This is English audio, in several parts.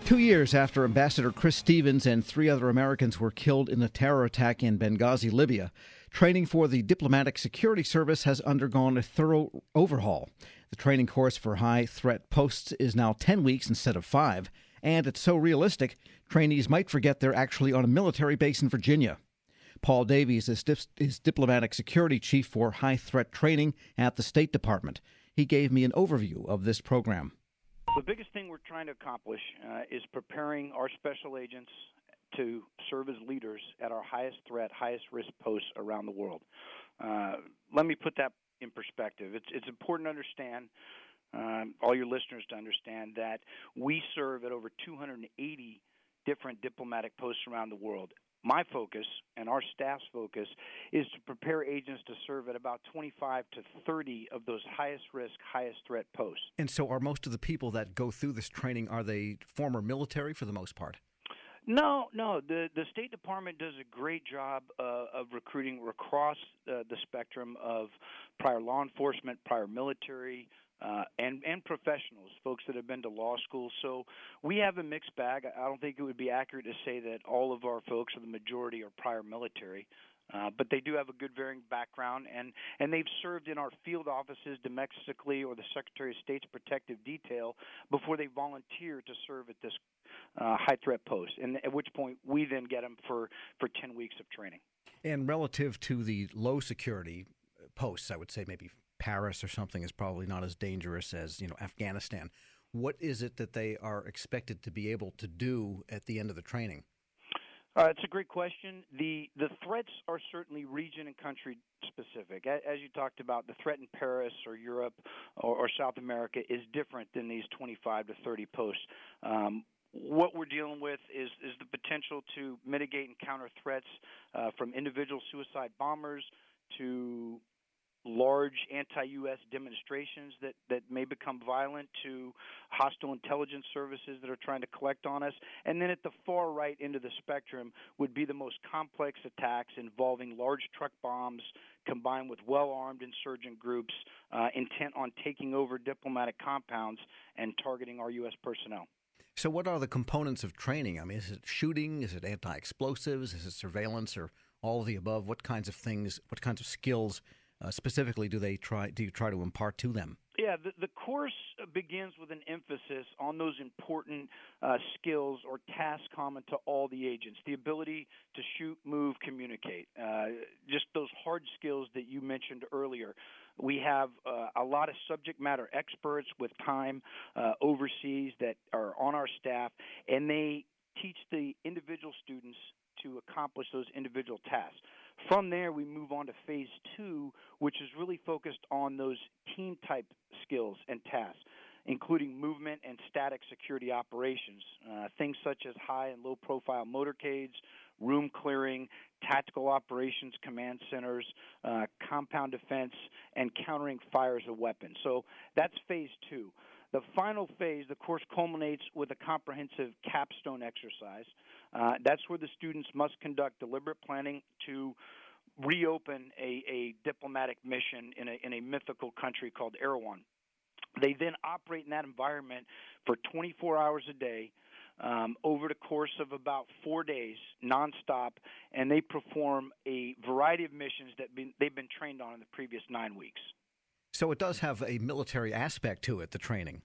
2 years after Ambassador Chris Stevens and 3 other Americans were killed in a terror attack in Benghazi, Libya, training for the Diplomatic Security Service has undergone a thorough overhaul. The training course for high-threat posts is now 10 weeks instead of 5, and it's so realistic, trainees might forget they're actually on a military base in Virginia. Paul Davies is Diplomatic Security Chief for High-Threat Training at the State Department. He gave me an overview of this program. The biggest thing we're trying to accomplish is preparing our special agents to serve as leaders at our highest threat, highest risk posts around the world. Let me put that in perspective. It's important to understand, all your listeners to understand, that we serve at over 280 different diplomatic posts around the world. My focus and our staff's focus is to prepare agents to serve at about 25 to 30 of those highest risk, highest threat posts. And so are most of the people that go through this training, are they former military for the most part? No. The State Department does a great job of recruiting across the spectrum of prior law enforcement, prior military, and professionals, folks that have been to law school. So we have a mixed bag. I don't think it would be accurate to say that all of our folks, or the majority, are prior military. But they do have a good varying background, and they've served in our field offices domestically or the Secretary of State's protective detail before they volunteer to serve at this high-threat post, and at which point we then get them for 10 weeks of training. And relative to the low-security posts, I would say maybe Paris or something is probably not as dangerous as, Afghanistan. What is it that they are expected to be able to do at the end of the training? It's a great question. The threats are certainly region and country specific. As you talked about, the threat in Paris or Europe or South America is different than these 25 to 30 posts. What we're dealing with is the potential to mitigate and counter threats from individual suicide bombers to large anti-U.S. demonstrations that may become violent, to hostile intelligence services that are trying to collect on us. And then at the far right end of the spectrum would be the most complex attacks involving large truck bombs combined with well-armed insurgent groups intent on taking over diplomatic compounds and targeting our U.S. personnel. So what are the components of training? I mean, is it shooting? Is it anti-explosives? Is it surveillance, or all of the above? What kinds of things, what kinds of skills specifically do you try to impart to them? Yeah, the course begins with an emphasis on those important skills or tasks common to all the agents, the ability to shoot, move, communicate, just those hard skills that you mentioned earlier. We have a lot of subject matter experts with time overseas that are on our staff, and they teach the individual students to accomplish those individual tasks. From there, we move on to phase 2, which is really focused on those team-type skills and tasks, including movement and static security operations, things such as high and low-profile motorcades, room clearing, tactical operations command centers, compound defense, and countering fires of weapons. So that's phase 2. The final phase, the course culminates with a comprehensive capstone exercise. That's where the students must conduct deliberate planning to reopen a diplomatic mission in a mythical country called Erewhon. They then operate in that environment for 24 hours a day over the course of about 4 days, nonstop, and they perform a variety of missions that they've been trained on in the previous 9 weeks. So it does have a military aspect to it, the training.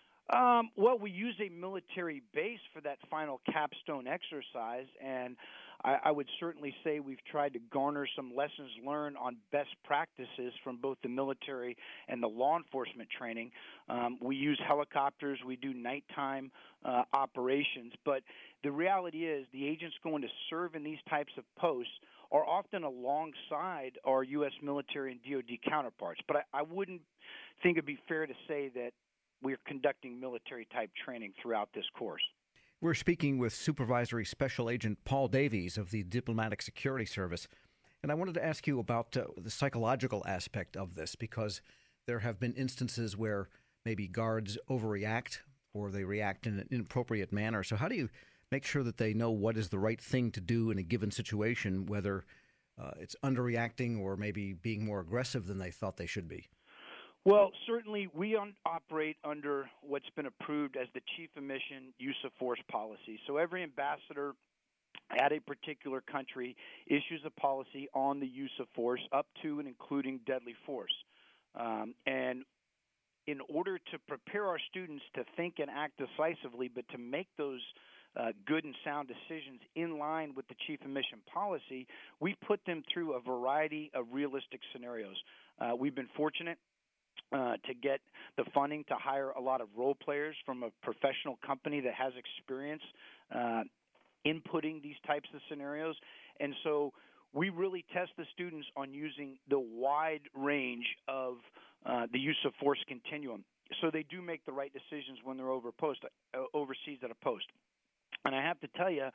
Well, we use a military base for that final capstone exercise, and I would certainly say we've tried to garner some lessons learned on best practices from both the military and the law enforcement training. We use helicopters. We do nighttime operations. But the reality is the agents going to serve in these types of posts are often alongside our U.S. military and DoD counterparts. But I wouldn't think it'd be fair to say that we're conducting military-type training throughout this course. We're speaking with Supervisory Special Agent Paul Davies of the Diplomatic Security Service. And I wanted to ask you about the psychological aspect of this, because there have been instances where maybe guards overreact or they react in an inappropriate manner. So how do you make sure that they know what is the right thing to do in a given situation, whether it's underreacting or maybe being more aggressive than they thought they should be? Well, certainly we operate under what's been approved as the Chief of Mission Use of Force policy. So every ambassador at a particular country issues a policy on the use of force up to and including deadly force. And in order to prepare our students to think and act decisively, but to make those good and sound decisions in line with the Chief of Mission policy, we put them through a variety of realistic scenarios. We've been fortunate to get the funding to hire a lot of role players from a professional company that has experience inputting these types of scenarios. And so we really test the students on using the wide range of the use of force continuum, so they do make the right decisions when they're overseas at a post. And I have to tell you,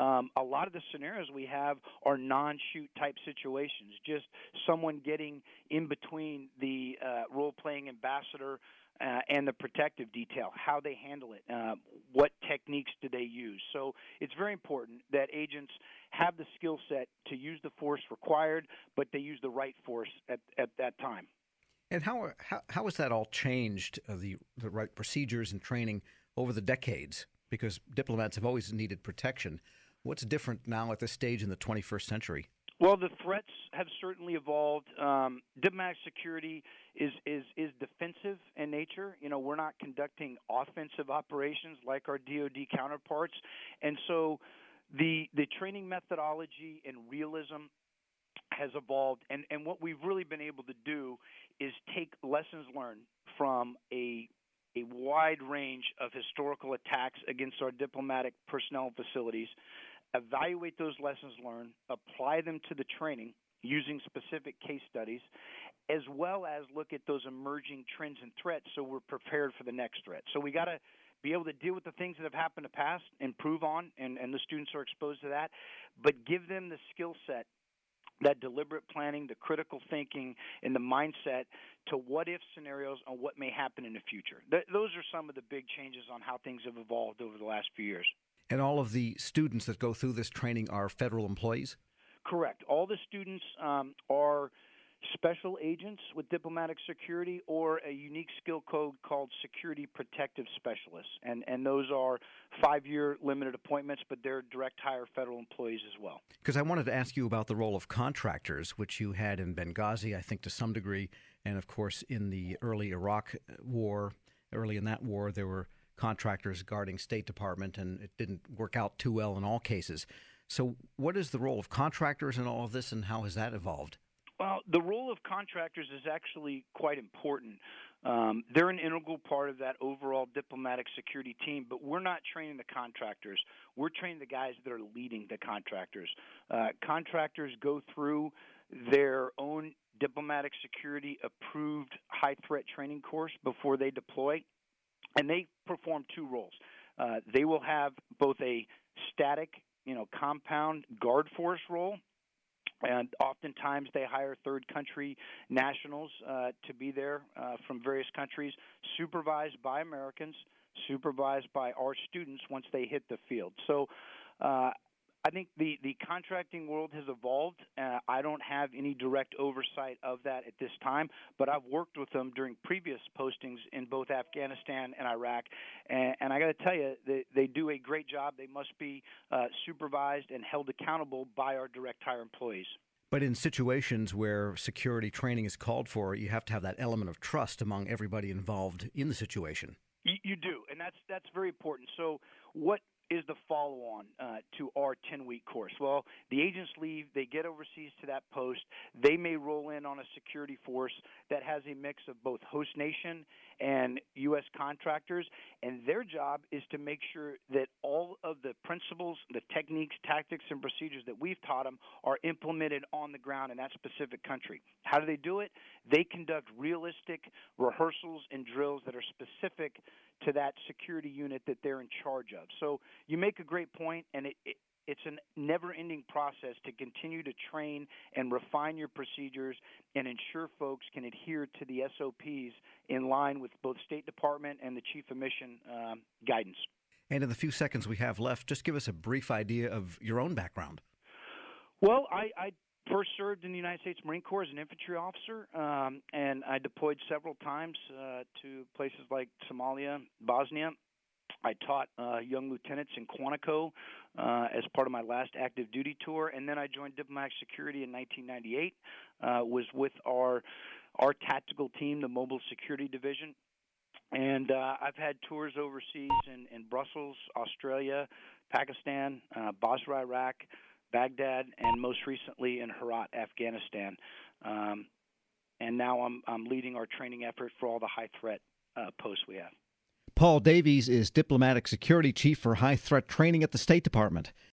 a lot of the scenarios we have are non-shoot type situations, just someone getting in between the role-playing ambassador and the protective detail, how they handle it, what techniques do they use. So it's very important that agents have the skill set to use the force required, but they use the right force at that time. And how has that all changed, the right procedures and training over the decades? Because diplomats have always needed protection. What's different now at this stage in the 21st century? Well, the threats have certainly evolved. Diplomatic security is defensive in nature. You know, we're not conducting offensive operations like our DoD counterparts, and so the training methodology and realism has evolved. And what we've really been able to do is take lessons learned from a wide range of historical attacks against our diplomatic personnel and facilities, evaluate those lessons learned, apply them to the training using specific case studies, as well as look at those emerging trends and threats so we're prepared for the next threat. So we got to be able to deal with the things that have happened in the past, improve on, and the students are exposed to that, but give them the skill set, that deliberate planning, the critical thinking, and the mindset to what-if scenarios on what may happen in the future. Those are some of the big changes on how things have evolved over the last few years. And all of the students that go through this training are federal employees? Correct. All the students are special agents with diplomatic security or a unique skill code called security protective specialists. And those are 5-year limited appointments, but they're direct hire federal employees as well. Because I wanted to ask you about the role of contractors, which you had in Benghazi, I think to some degree, and of course in the early Iraq war. Early in that war, there were contractors guarding State Department, and it didn't work out too well in all cases. So what is the role of contractors in all of this, and how has that evolved? Well, the role of contractors is actually quite important. They're an integral part of that overall diplomatic security team, but we're not training the contractors. We're training the guys that are leading the contractors. Contractors go through their own diplomatic security approved high-threat training course before they deploy, and they perform two roles. They will have both a static, compound guard force role, and oftentimes they hire third country nationals to be there from various countries, supervised by Americans, supervised by our students once they hit the field. So I think the contracting world has evolved. I don't have any direct oversight of that at this time, but I've worked with them during previous postings in both Afghanistan and Iraq. And I got to tell you, they do a great job. They must be supervised and held accountable by our direct hire employees. But in situations where security training is called for, you have to have that element of trust among everybody involved in the situation. You do, and that's very important. So what is the follow-on to our 10-week course? Well, the agents leave, they get overseas to that post, they may roll in on a security force that has a mix of both host nation and U.S. contractors, and their job is to make sure that all of the principles, the techniques, tactics, and procedures that we've taught them are implemented on the ground in that specific country. How do they do it? They conduct realistic rehearsals and drills that are specific to that security unit that they're in charge of. So you make a great point, and it's a never-ending process to continue to train and refine your procedures and ensure folks can adhere to the SOPs in line with both State Department and the Chief of Mission guidance. And in the few seconds we have left, just give us a brief idea of your own background. Well, I First served in the United States Marine Corps as an infantry officer, and I deployed several times to places like Somalia, Bosnia. I taught young lieutenants in Quantico as part of my last active duty tour, and then I joined Diplomatic Security in 1998. Was with our tactical team, the Mobile Security Division, and I've had tours overseas in Brussels, Australia, Pakistan, Basra, Iraq, Baghdad, and most recently in Herat, Afghanistan. And now I'm leading our training effort for all the high threat posts we have. Paul Davies is Diplomatic Security Chief for High Threat Training at the State Department.